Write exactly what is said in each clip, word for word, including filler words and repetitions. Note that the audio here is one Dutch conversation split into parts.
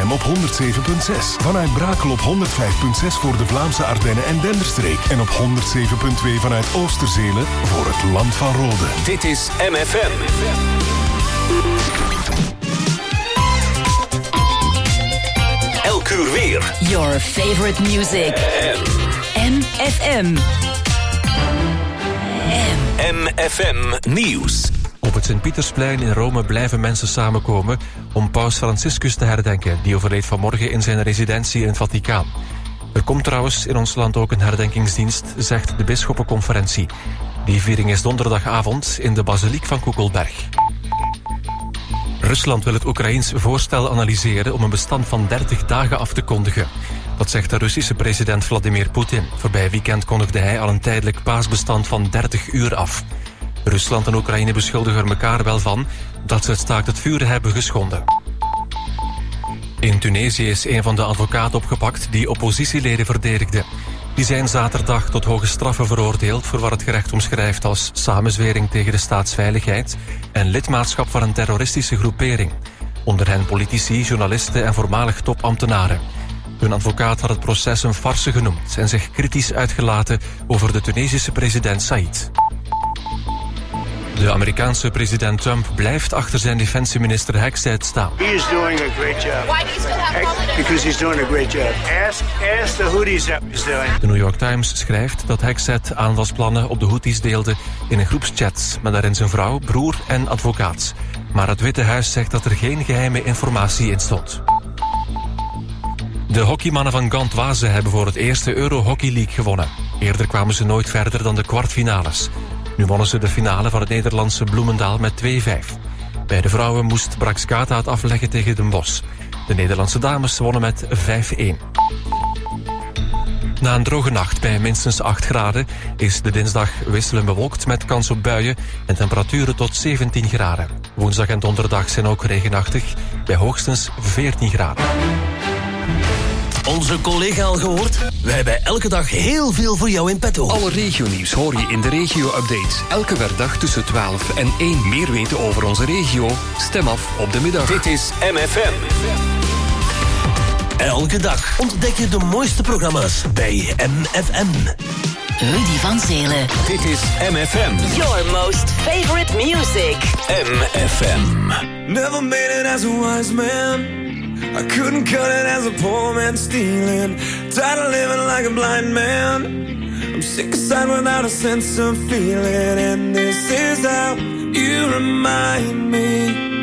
M op honderd zeven komma zes. Vanuit Brakel op honderd vijf komma zes voor de Vlaamse Ardennen en Denderstreek. En op honderd zeven komma twee vanuit Oosterzelen voor het Land van Rode. Dit is M F M. Elk uur weer. Your favorite music. M F M. M F M Nieuws. Op het Sint-Pietersplein in Rome blijven mensen samenkomen om paus Franciscus te herdenken. Die overleed vanmorgen in zijn residentie in het Vaticaan. Er komt trouwens in ons land ook een herdenkingsdienst, zegt de bisschoppenconferentie. Die viering is donderdagavond in de basiliek van Koekelberg. Rusland wil het Oekraïens voorstel analyseren om een bestand van dertig dagen af te kondigen. Dat zegt de Russische president Vladimir Poetin. Voorbij weekend kondigde hij al een tijdelijk paasbestand van dertig uur af. Rusland en Oekraïne beschuldigen er elkaar wel van dat ze het staakt het vuren hebben geschonden. In Tunesië is een van de advocaten opgepakt die oppositieleden verdedigde. Die zijn zaterdag tot hoge straffen veroordeeld voor wat het gerecht omschrijft als samenzwering tegen de staatsveiligheid en lidmaatschap van een terroristische groepering. Onder hen politici, journalisten en voormalig topambtenaren. Hun advocaat had het proces een farce genoemd en zich kritisch uitgelaten over de Tunesische president Said. De Amerikaanse president Trump blijft achter zijn defensieminister Hexet staan. He is doing a great job. Why do you still have confidence? Because he's doing a great job. Ask, ask the Houthis how he's doing. De New York Times schrijft dat Hexet aanvalsplannen op de Houthis deelde in een groepschat met daarin zijn vrouw, broer en advocaat. Maar het Witte Huis zegt dat er geen geheime informatie in stond. De hockeymannen van Gantoise hebben voor het eerste Euro Hockey League gewonnen. Eerder kwamen ze nooit verder dan de kwartfinales. Nu wonnen ze de finale van het Nederlandse Bloemendaal met twee vijf. Bij de vrouwen moest Braxkata het afleggen tegen Den Bosch. De Nederlandse dames wonnen met vijf één. Na een droge nacht bij minstens acht graden is de dinsdag wisselend bewolkt met kans op buien en temperaturen tot zeventien graden. Woensdag en donderdag zijn ook regenachtig bij hoogstens veertien graden. Onze collega al gehoord? Wij hebben elke dag heel veel voor jou in petto. Alle regionieuws hoor je in de regio-update. Elke werkdag tussen twaalf en één. Meer weten over onze regio? Stem af op de middag. Dit is M F M. Elke dag ontdek je de mooiste programma's bij M F M. Rudy van Zelen. Dit is M F M. Your most favorite music. M F M. Never made it as a wise man. I couldn't cut it as a poor man stealing. Tired of living like a blind man. I'm sick aside without a sense of feeling. And this is how you remind me.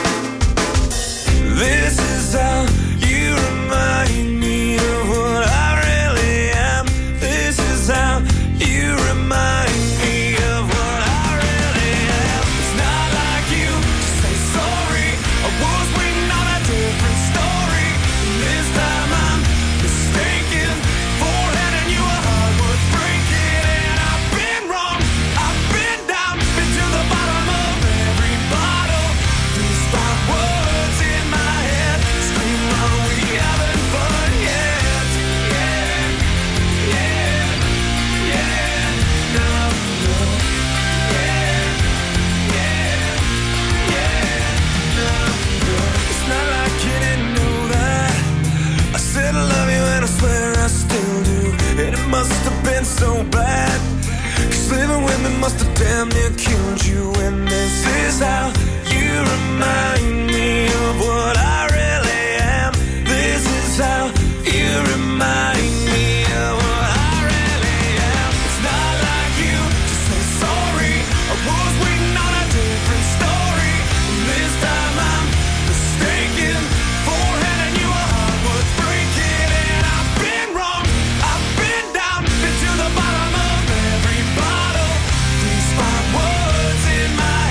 This is how you remind me of what I really am. This is how you remind me of what I really am. It's not like you to say sorry. I was waiting on a different story. This time I'm mistaken for handing you a heart worth breaking. And I've been wrong, I've been down, been to the bottom of every bottle. These five words in my head scream, are we having fun yet? Yeah, yeah, yeah, no, no, yeah, yeah, yeah, no, no. It's not like you didn't know that. I said I love you and I swear I still do. And it must have been so bad, 'cause living with me must have damn near killed you. And this is how you remind me of what I really am. This is how you remind me of what I really am. It's not like you to say sorry. I was waiting on a different story. This time I'm mistaken for handing you a heart worth breaking. And I've been wrong, I've been down, been to the bottom of every bottle. These five words in my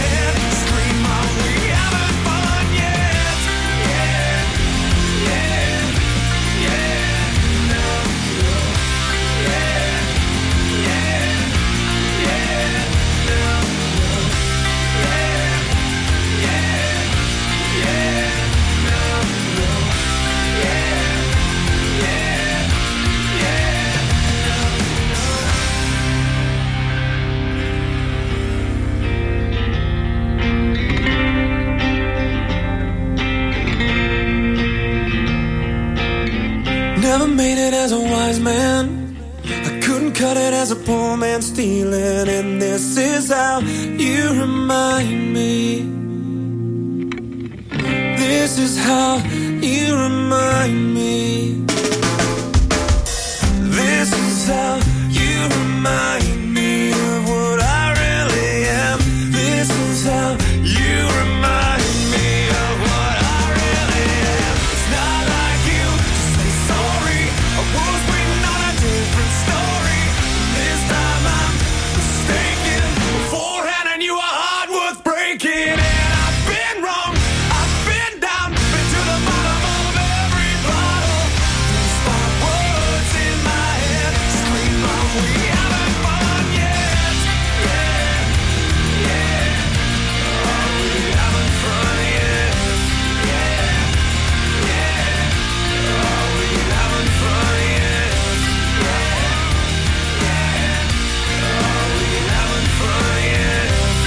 Never made it as a wise man. I couldn't cut it as a poor man stealing. And this is how you remind me. This is how you remind me. This is how you remind me of what I really am. This is how you remind me of what I really am. It's not like you to say sorry. I was waiting on a different story. This time I'm mistaken. Beforehand I knew a heart worth breaking. And I've been wrong, I've been down, been to the bottom of every bottle. These five words in my head scream out, we haven't fun yet. Yeah, yeah. Oh, we haven't fun yet. Yeah, yeah. Oh, we haven't fun yet. Yeah, yeah. Oh, we haven't fun yet.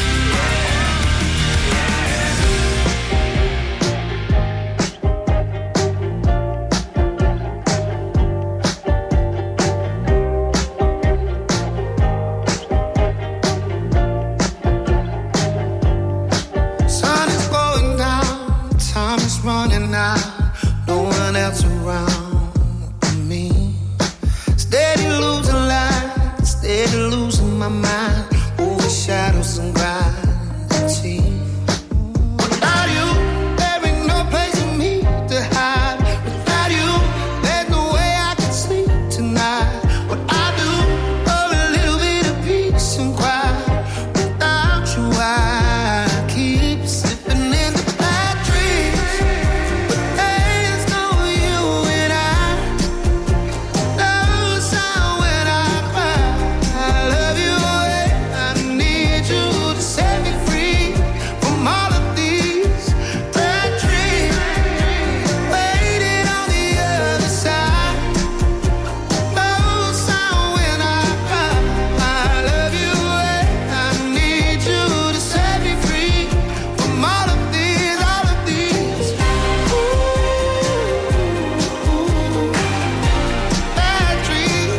Sun is going down, time is running out, no one else around but me. Steady losing light, steady losing my mind, over shadows and gravity. Without you, there ain't no place for me to hide. Without you, there's no way I can sleep tonight. What I do, oh, a little bit of peace and quiet. Without you, I keep slipping into bad dreams. But there's no you and I. No sound when I cry. I love you, and I need you to set me free from all of these bad dreams. Waiting on the other side. No sound when I cry. I love you, and I need you to set me free from all of these, all of these. Ooh, bad dreams.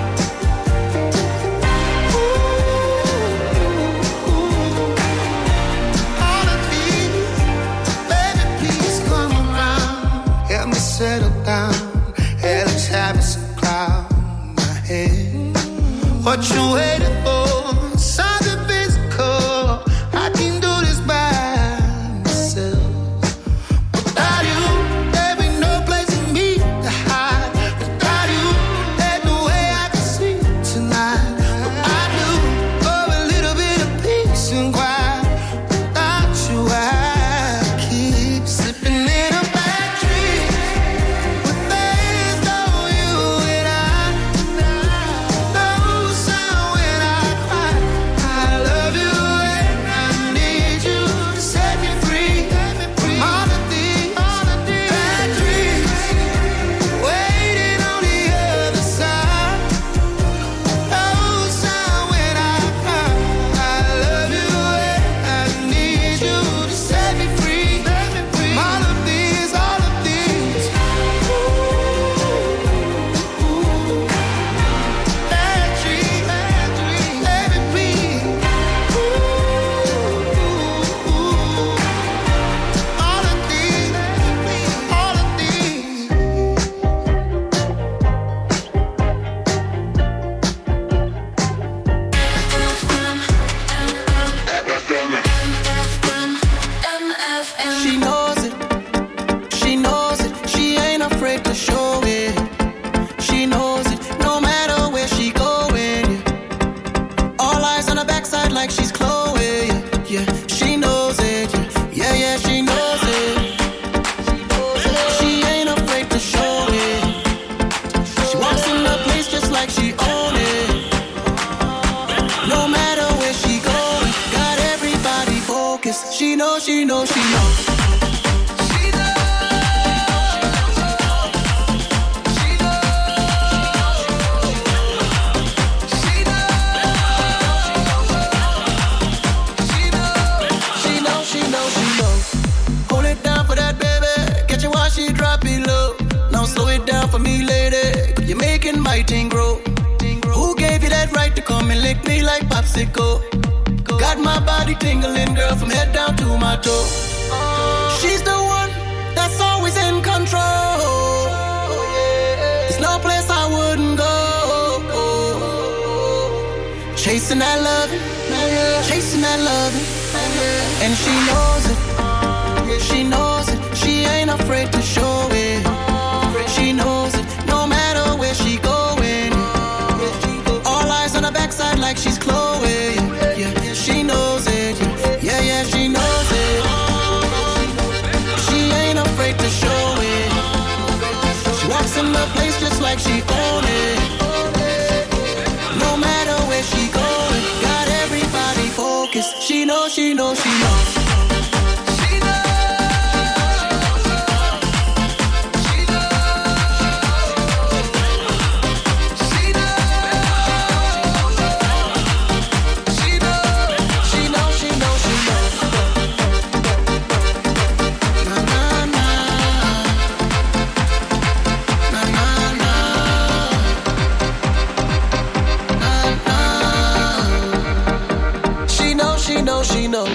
Ooh, all of these. Baby, please come around. Help me settle down. Headless habits and cloud my head. What you waiting for? Something physical. I can do this by myself. Without you, there ain't no place for me to hide. Without you, there's no way I can sleep tonight. But I do, oh, a little bit of peace and quiet. Without you, I keep slipping in a bad dream. But there's no you and I. No sound when I cry. I love you and I need you to set me free from all of these, all of these bad dreams. Waiting on the other side. No sound when I cry. I love you and I need you to set me free from all of these, all of these. Ooh, bad dreams, bad dreams. Baby, please. Ooh, all of these, all of these. She knows it, she knows it, she ain't afraid to show it. She knows it, no matter where she going. Yeah. All eyes on her backside like she's Chloe. Yeah, yeah. She knows it, yeah, yeah, yeah, she knows it. She ain't afraid to show it. She walks in the place just like she own it. No matter where she going, got everybody focused. She knows, she knows, she knows. She knows, she knows, she knows. Hold it down for that baby. Catch you while she drop it low. Now slow it down for me, lady. Mexico. Got my body tingling, girl, from head down to my toe. She's the one that's always in control. There's no place I wouldn't go. Chasing that loving, chasing that loving, and she knows it, she knows it. She ain't afraid to show it. She knows it, no matter where she going. All eyes on her backside like she's Chloe. Yeah, she knows it. Yeah, yeah, she knows it. She ain't afraid to show it. She walks in the place just like she own it. No matter where she going, got everybody focused. She knows, she knows, she knows. She knows.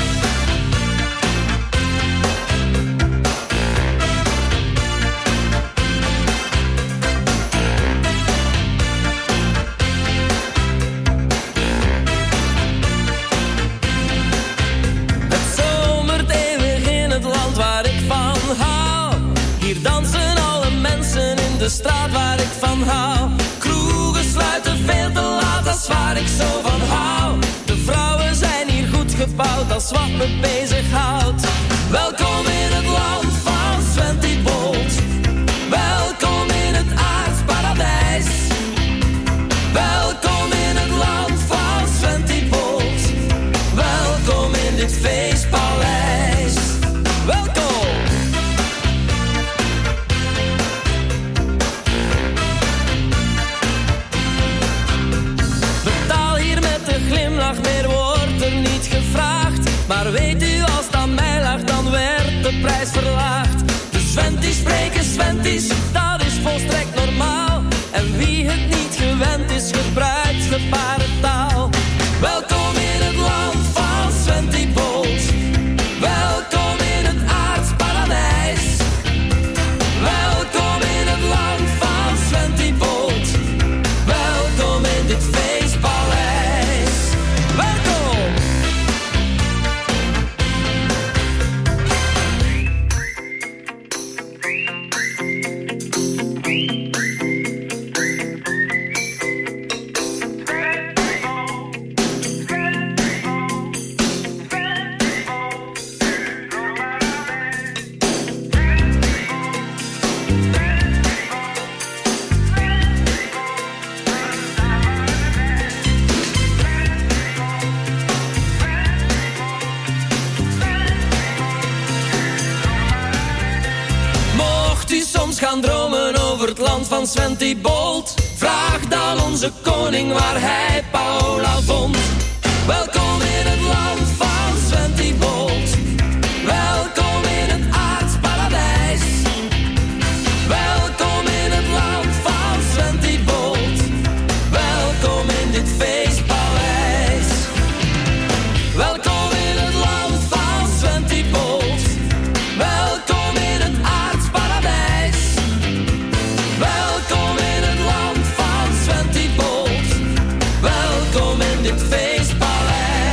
Het zomert eeuwig in het land waar ik van hou. Hier dansen alle mensen in de straat waar ik van hou. Kroegen sluiten veel te laat, dat is waar ik zo van hou. De vrouwen zijn hier goed gebouwd, dat is wat me bezighoudt. Welkom in het land van Sventy Bolt. Welkom in het aardsparadijs. Welkom in het land van Sventy Bolt. Welkom in dit feestpaleis. Welkom. Betaal hier met de glimlach, meer wordt er niet gevraagd. Maar weet u, als het aan mij lag, dan werd de prijs verlaagd. De Sventies spreken Sventies, dat is volstrekt normaal. En wie het niet gewend is, gebruikt gebarentaal. Welkom in het land van Sventy Bolt. Welkom in het aardsparadijs. Welkom in het land van Sventy Bolt. Welkom in dit feestpaleis. Welkom. Gaan dromen over het land van Sventy Bolt. Vraag dan onze koning waar hij Paola vond. Welkom in het land van Sventy Bolt. Welkom in het aardsparadijs. Welkom in het land van Sventy Bolt. Welkom in dit feestpaleis. Welkom in het land van Sventy Bolt. Welkom in het aardsparadijs. Welkom in het land van Sventy Bolt. Welkom in dit feestpaleis.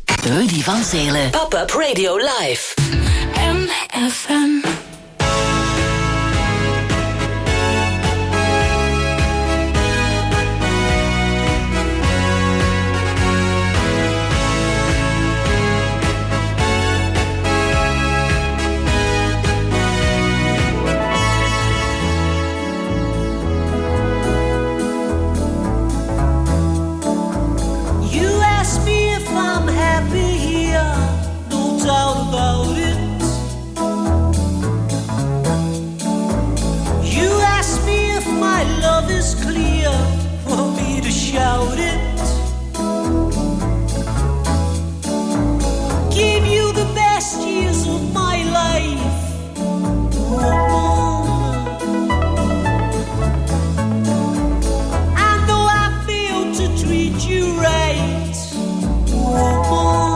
Rudy van Zelen. Pop-up Radio Live. M F M. About it. You ask me if my love is clear for me to shout it. Give you the best years of my life, woman. And though I failed to treat you right, woman.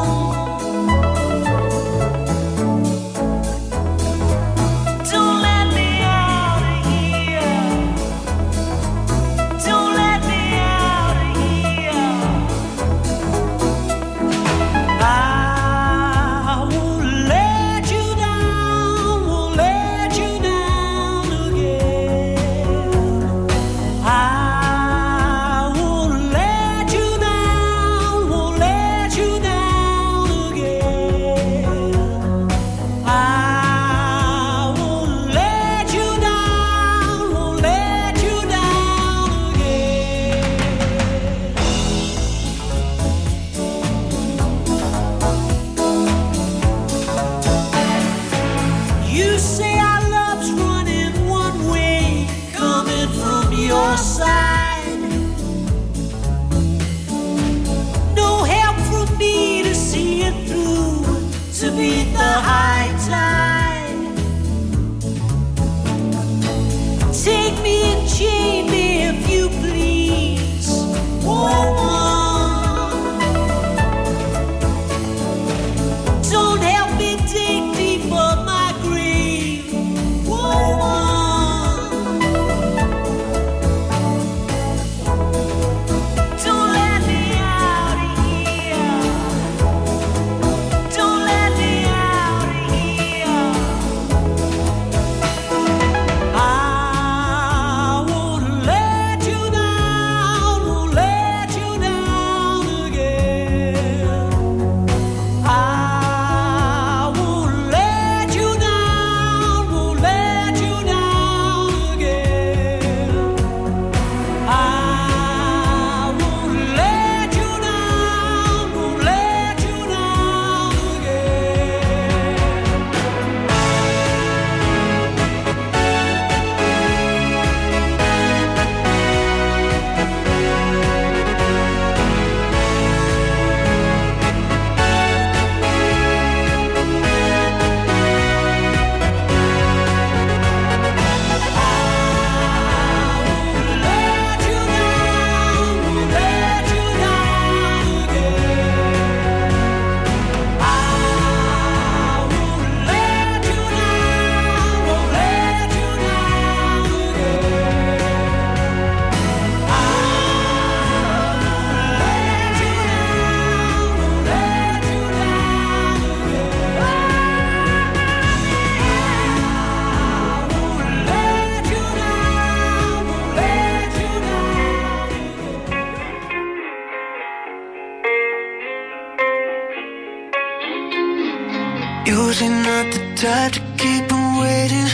Usually not the type to keep on waiting.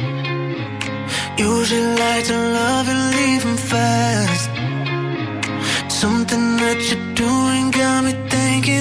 Usually like to love and leave him fast. Something that you're doing got me thinking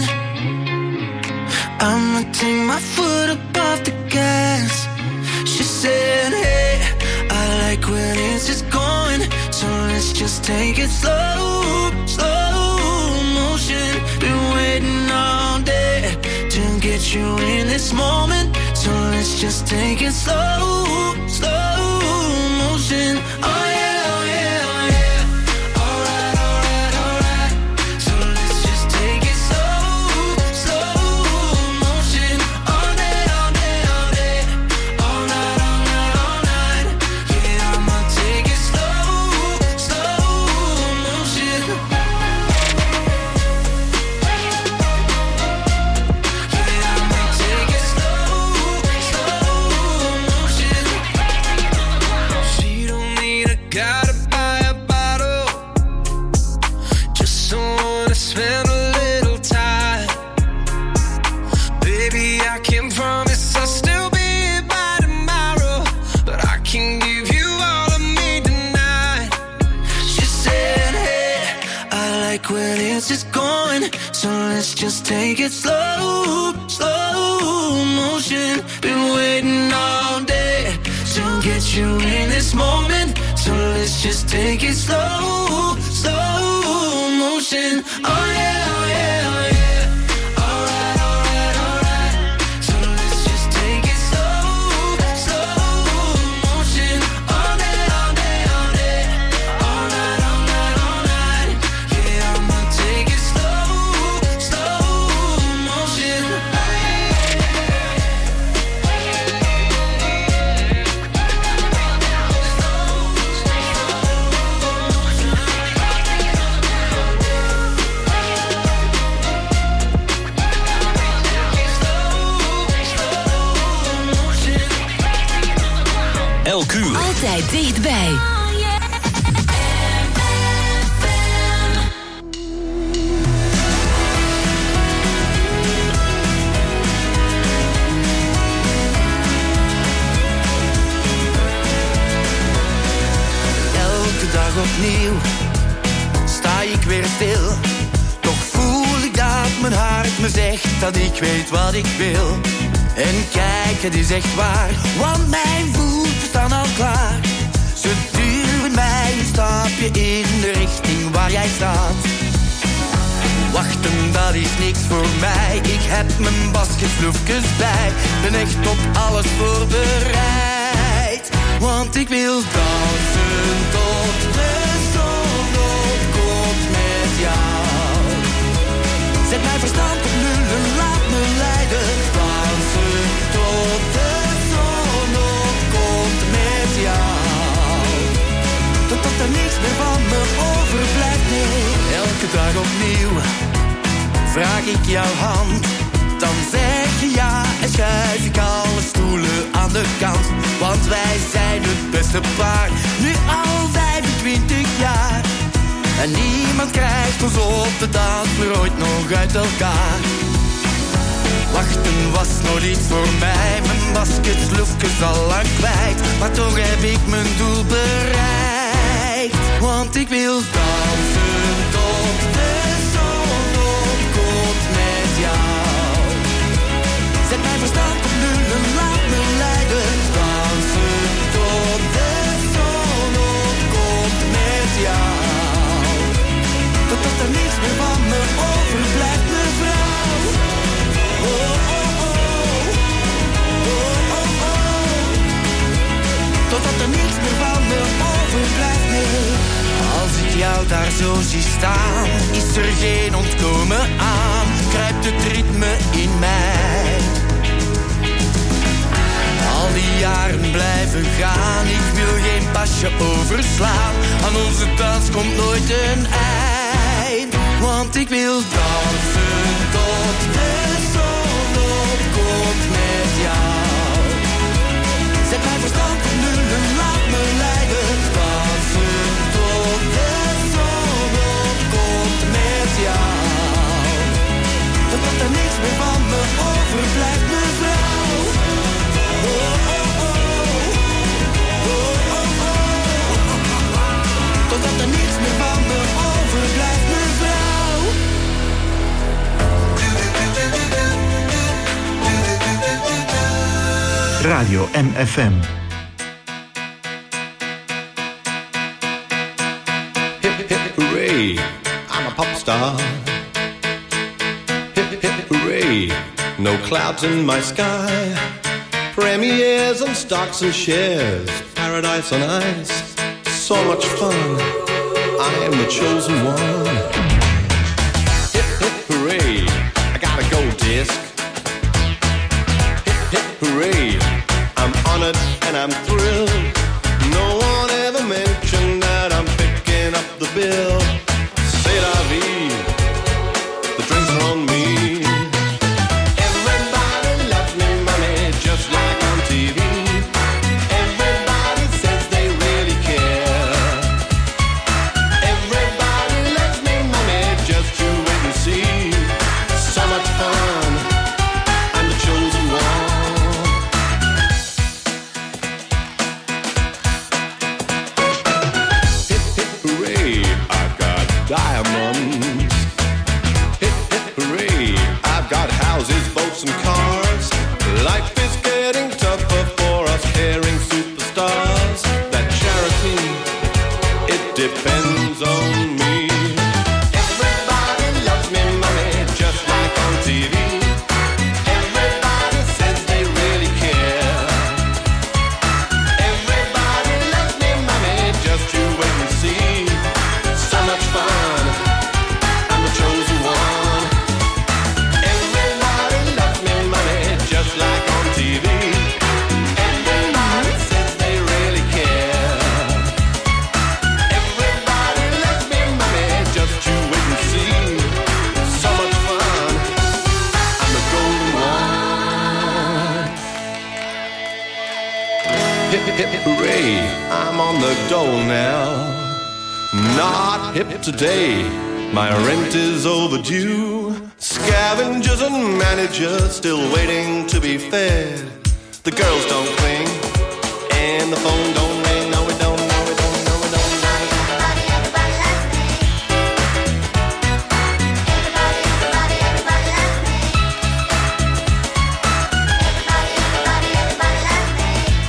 I'ma take my foot up off the gas. She said, hey, I like where this is going, so let's just take it slow, slow motion. Been waiting all day to get you in this moment, so let's just take it slow, slow motion. Oh yeah, oh yeah, oh yeah. Alright, alright, alright. So let's just take it slow, slow motion. All day, all day, all day. All night, all night, all night. Yeah, I'ma take it slow, slow motion. like when it's just going. So let's just take it slow, slow motion. Been waiting all day to get you in this moment. So let's just take it slow, slow motion. Oh yeah, oh yeah, oh yeah. Alright, alright, alright. So let's just take it slow, slow motion. All day, all day, all day. All night, all night, all night. Yeah, I'ma take it slow, slow motion. Elk uur. Altijd dichtbij. Elke dag opnieuw sta ik weer stil. Toch voel ik dat mijn hart me zegt dat ik weet wat ik wil. En kijk, het is echt waar, want mijn voeten staan al klaar. Ze duwen mij een stapje in de richting waar jij staat. Wachten, dat is niks voor mij. Ik heb mijn basketbloefjes bij. Ben echt op alles voorbereid. Want ik wil dansen tot de zon opkomt met jou. Zet mijn verstand op nul en laat me leiden. Dansen tot de zon opkomt met jou. Totdat er niks meer van me overblijft, nee. Elke dag opnieuw vraag ik jouw hand. Dan zeg je ja en schuif ik alle stoelen aan de kant. Want wij zijn het beste paar, nu al vijfentwintig jaar. En niemand krijgt ons op de dansvloer ooit nog uit elkaar. Wachten was nog niet voor mij, mijn basketsloefjes al lang kwijt. Maar toch heb ik mijn doel bereikt. Want ik wil dansen tot de zon opkomt met jou. Zet mijn verstand op nul en laat me leiden. Dansen tot de zon opkomt met jou. Totdat er niks meer van me overblijft, mevrouw. Oh, oh, oh. Oh, oh, oh. Totdat er niks meer van me overblijft, nee. Als ik jou daar zo zie staan, is er geen ontkomen aan. Kruipt het ritme in mij. Al die jaren blijven gaan, ik wil geen pasje overslaan. Aan onze dans komt nooit een eind. Want ik wil dansen tot de zon opkomt met jou. Zet mijn verstand op nul en laat me leiden. Dansen tot de zon opkomt met jou. Totdat er niks meer van me overblijft, mevrouw. Oh, oh, oh. Oh, oh, oh. Totdat er niks meer van me overblijft, mevrouw. Radio M F M. Hip, hip, hooray, I'm a pop star. Hip, hip, hooray, no clouds in my sky. Premieres and stocks and shares, paradise on ice. So much fun, I am the chosen one. Hip, hip, hooray, I got a gold disc. Hip, hip, hooray, I'm honored and I'm thrilled. No one ever mentioned that I'm picking up the bill. C'est la vie, the drinks are on me. Everybody loves me, money, just like on T V. Everybody says they really care. Everybody loves me, money, just you wait and see. So much fun, I'm the chosen one. depends on me. Everybody loves me, mommy, just like on T V. Everybody says they really care. Everybody loves me, mommy, just you wait and see. So much fun, I'm the chosen one. Everybody loves me, mommy, just like on T V. Everybody says they really care. Everybody loves me, mommy, just you wait and see. So much fun, I'm the golden one. Hip, hip, hip, hooray, I'm on the dole now. Not hip today, my rent is overdue. Scavengers and managers still waiting to be fed. The girls don't cling, and the phone don't ring. No, it don't, no, it don't, no, it don't. Everybody, everybody loves me. Everybody, everybody, everybody loves me. Everybody, everybody, everybody loves me.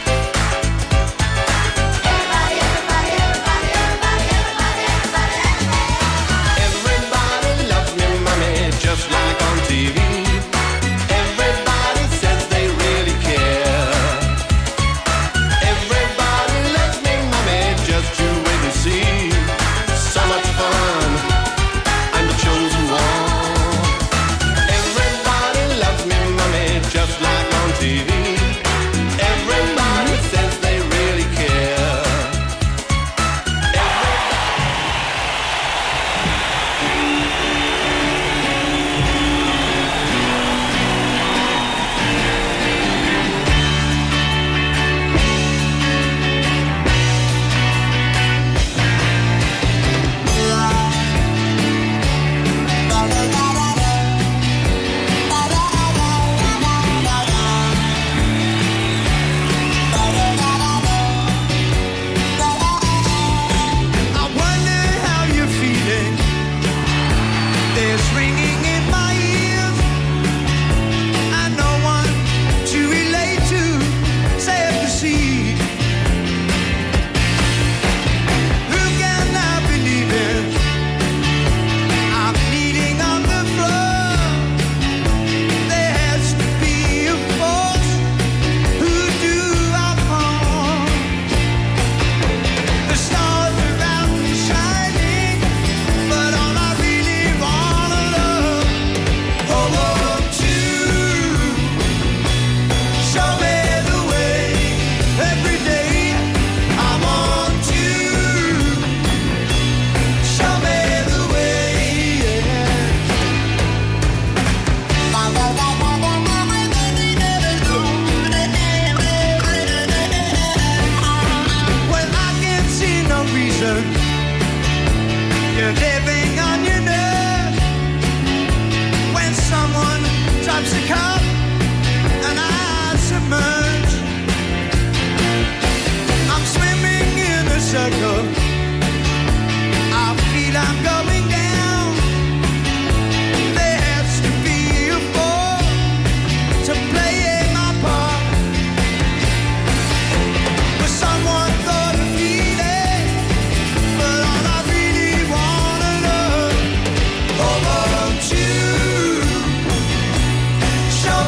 Everybody, everybody, everybody, everybody, everybody, everybody loves me. Everybody loves me, mommy, just like on T V. Everybody says they really care. Everybody loves me, mommy, just you wait and see. So much fun, I'm the chosen one. Everybody loves me, mommy, just like on T V. Everybody says they really care. I wonder how you're feeling. There's ringing in my ears, and no one to relate to, save to see. Who can I believe in? I'm bleeding on the floor. There has to be a force who do our harm. The stars around me shining, but all I really wanna love, hold on to. Show me the way every day. I want to. Show me the way. When I can't see no reason, you're living on your nerve. When someone drops a cup and I submerge, I'm swimming in a circle. I feel I'm going down. There has to be a fall to play my part. But someone thought of feeling, but all I really wanna know, hold on to. Show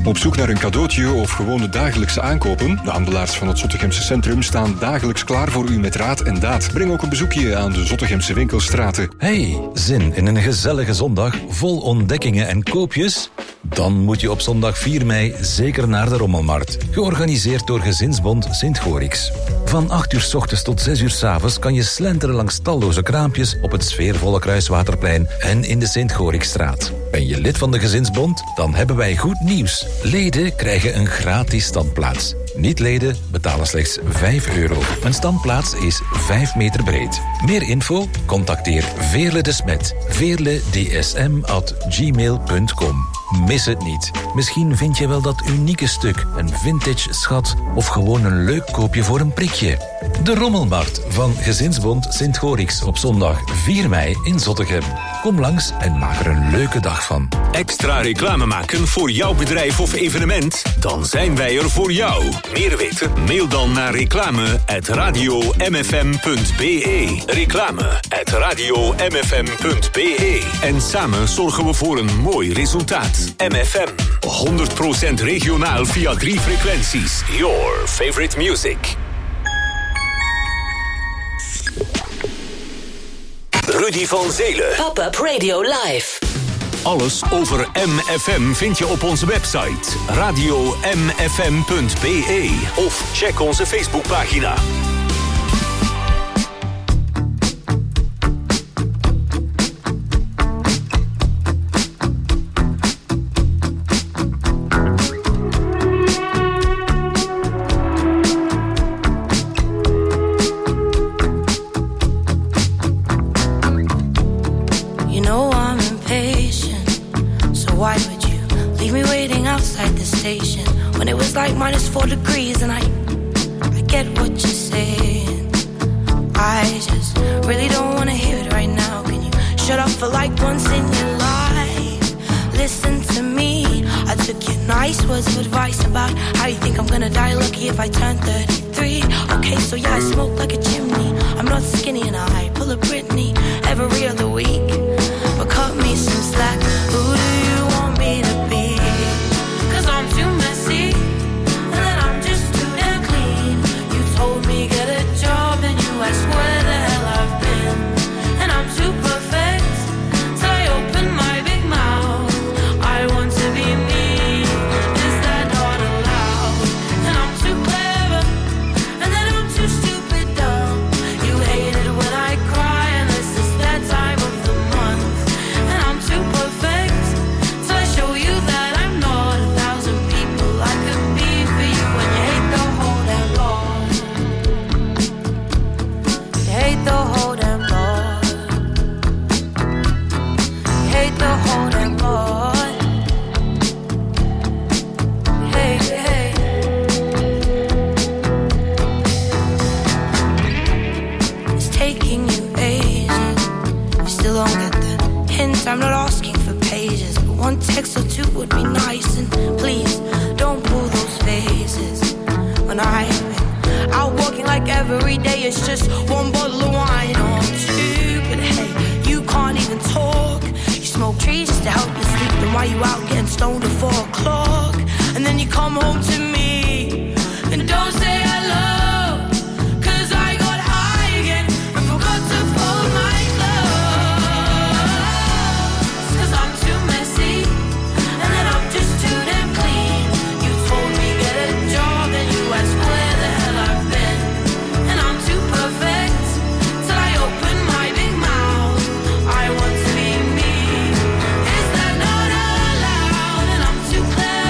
Op zoek naar een cadeautje of gewone dagelijkse aankopen? De handelaars van het Zottegemse centrum staan dagelijks klaar voor u met raad en daad. Breng ook een bezoekje aan de Zottegemse winkelstraten. Hey, zin in een gezellige zondag vol ontdekkingen en koopjes? Dan moet je op zondag vier mei zeker naar de Rommelmarkt. Georganiseerd door Gezinsbond Sint-Gorix. Van acht uur 's ochtends tot zes uur 's avonds kan je slenteren langs talloze kraampjes op het sfeervolle Kruiswaterplein en in de Sint-Gorixstraat. Ben je lid van de Gezinsbond? Dan hebben wij goed nieuws. Leden krijgen een gratis standplaats. Niet-leden betalen slechts vijf euro. Een standplaats is vijf meter breed. Meer info? Contacteer Veerle de Smet. veerle d s m at gmail punt com. Mis het niet. Misschien vind je wel dat unieke stuk, een vintage schat of gewoon een leuk koopje voor een prikje. De Rommelmarkt van Gezinsbond Sint-Gorix op zondag vier mei in Zottegem. Kom langs en maak er een leuke dag van. Extra reclame maken voor jouw bedrijf of evenement? Dan zijn wij er voor jou. Meer weten? Mail dan naar reclame at radio m f m punt b e. Reclame at radio m f m punt b e. En samen zorgen we voor een mooi resultaat. M F M, honderd procent regionaal via drie frequenties. Your favorite music. Rudy van Zelen. Pop-up Radio Live. Alles over M F M vind je op onze website radio m f m punt b e of check onze Facebookpagina. Minus four degrees and I I get what you're saying. I just really don't wanna hear it right now. Can you shut up for like once in your life? Listen to me. I took your nice words of advice about how you think I'm gonna die lucky if I turn thirty-three. Okay, so yeah, I smoke like a chimney. I'm not skinny and I pull a Britney every other week. But cut me some slack. Who do you want me to be? Cause I'm too messy. Told me get a job and you ask where the hell I've been. And I'm too perfect, so I open my big mouth. I want to be me, is that not allowed? And I'm too clever, and then I'm too stupid dumb. You hate it when I cry, and this is that time of the month. And I'm too perfect, so I show you that I'm not a thousand people I could be for you. When you hate the whole damn lot. Hate the whole damn lot. Hate the whole damn lot. Hey, hey. It's taking you ages. You still don't get the hint. I'm not asking for pages, but one text or two would be nice. And please don't pull those faces when I've been out walking like every day. It's just one bottle of wine or two. But hey, you can't even talk. You smoke trees just to help you sleep. Then why you out getting stoned at four o'clock? And then you come home to me and don't say I love. Cause I got high again and forgot to fold my clothes. Cause I'm too messy and then I'm just too damn clean. You told me get a job and you asked where the hell I've been. And I'm too perfect till I open my big mouth. I want to be me. Is that not allowed? And I'm too clever.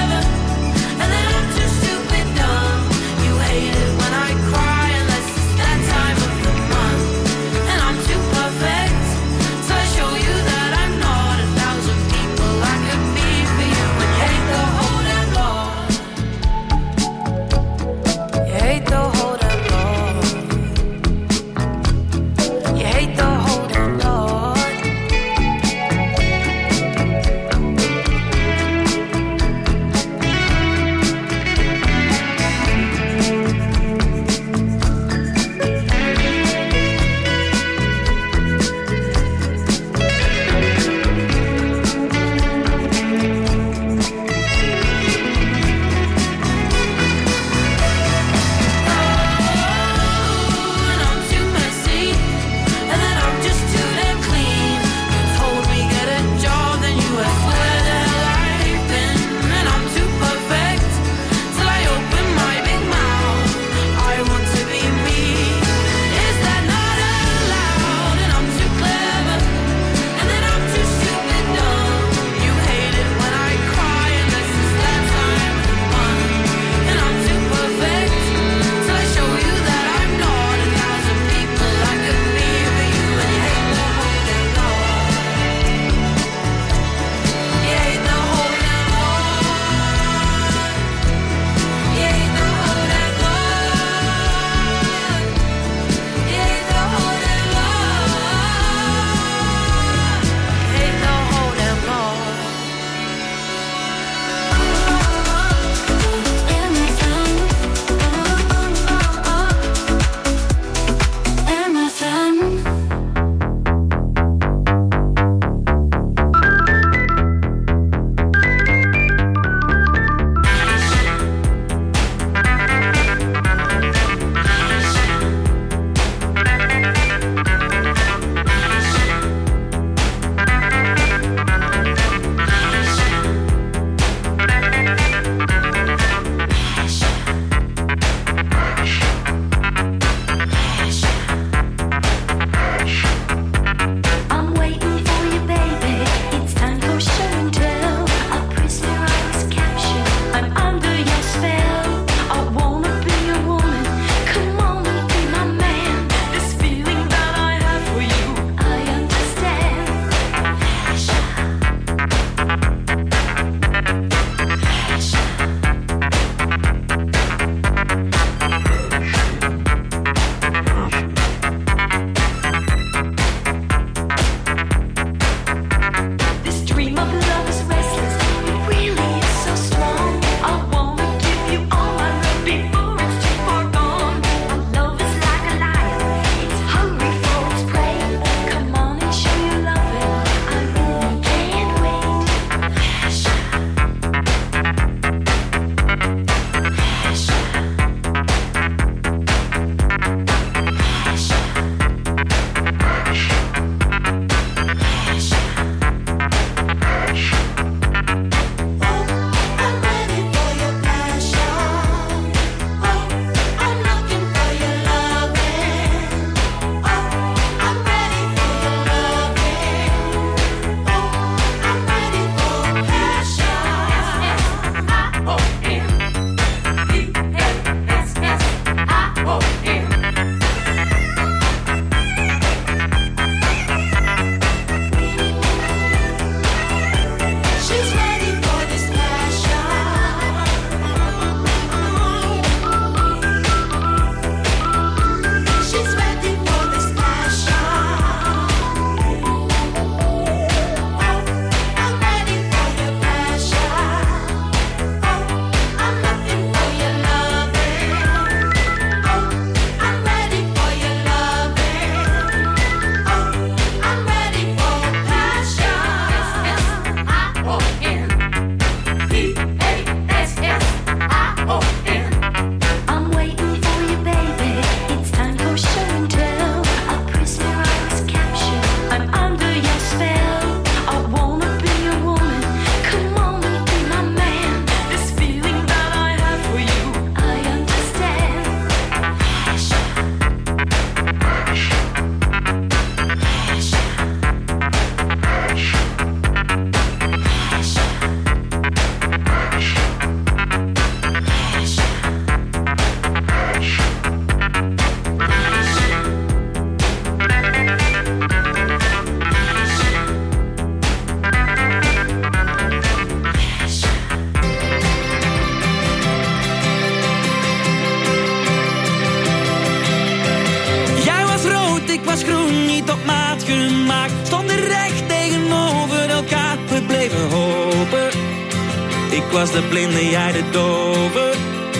Ik was de blinde, jij de dove.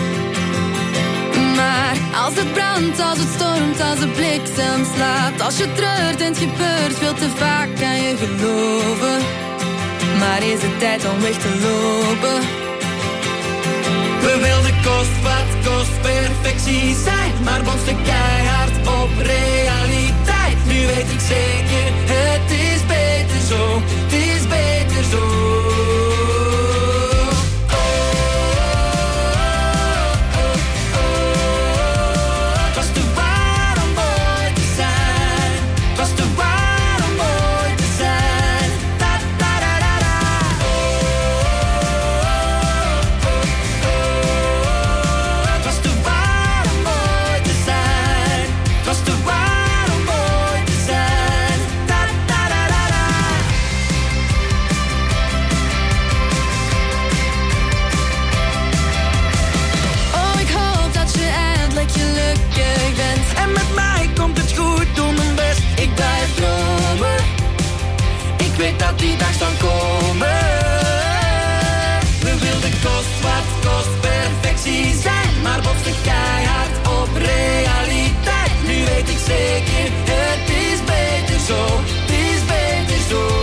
Maar als het brandt, als het stormt, als de bliksem slaat, als je treurt en het gebeurt veel te vaak, kan je geloven. Maar is het tijd om weg te lopen? We wilden kost wat kost perfectie zijn, maar botsten keihard op realiteit. Nu weet ik zeker, het is beter zo, het is beter zo. Dat die dag zal komen. We wilden kost wat kost perfectie zijn, maar botsten keihard op realiteit. Nu weet ik zeker, het is beter zo, het is beter zo.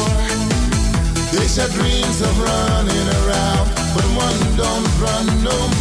Dreams of running around, but one don't run no more.